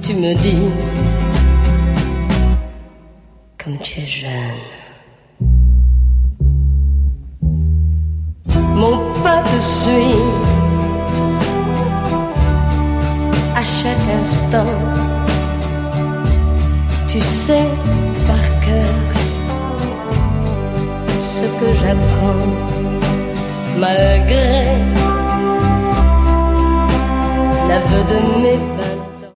tu me dis, comme tu es jeune. Mon pas te suit à chaque instant. Tu sais par cœur ce que j'apprends, malgré l'aveu de mes 20